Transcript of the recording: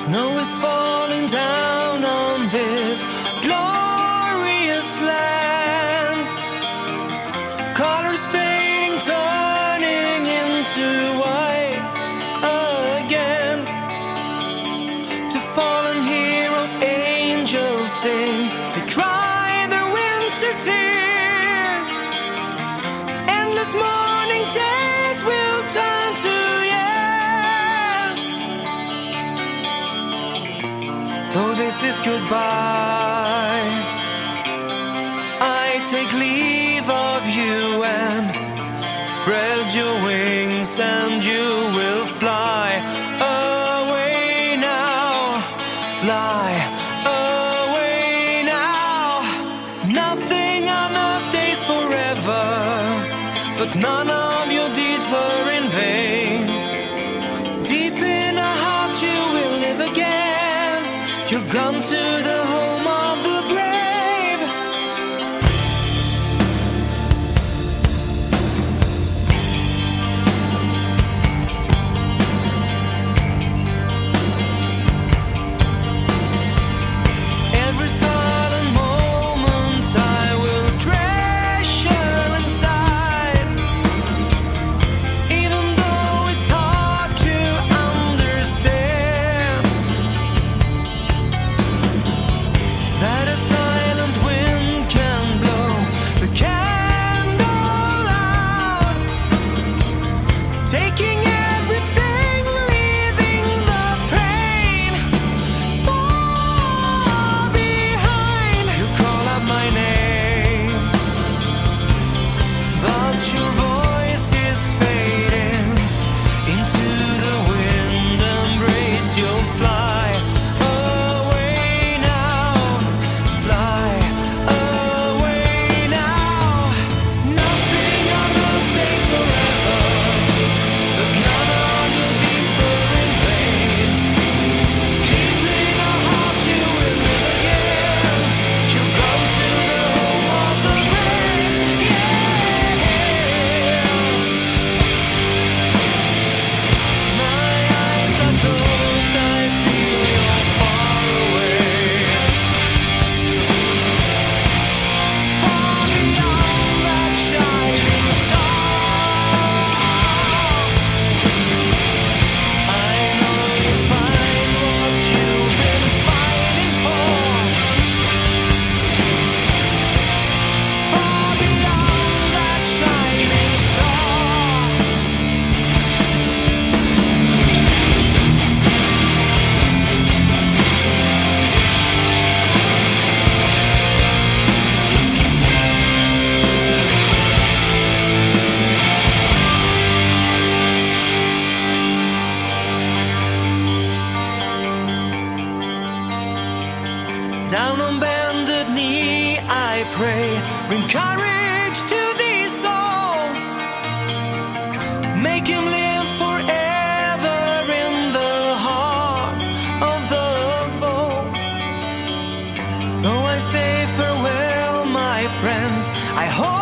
Snow is falling down on this glorious land. Colors fading, turning into white again. To fallen heroes, angels sing. They cry their winter tears. Endless morning days will turn to years. So this is goodbye. I take leave of you and spread your wings, and you will fly away now. Fly away now. Nothing on earth stays forever, but none of your deeds were in vain. Deep in our hearts you will live again. You're gone to the home of the brave. Every silent moment I will treasure inside. Even though it's hard to understand that a silent wind can blow the candle out, taking everything, leaving the pain far behind. You call out my name, but your voice is fading into the wind. Embraced, you'll fly away now. Fly away now. Nothing on earth stays forever, but none of your deeds were in vain. Deep in our hearts you will live again. You've gone to the home of the brave. Yeah. My eyes are closed, I feel you're far away. Far beyond that shining star. I know you'll find what you've been fighting for. Far beyond that shining star. Down on bended knee I pray, bring courage to these souls. Make him live forever in the heart of the bowl. So I say farewell, my friends. I hope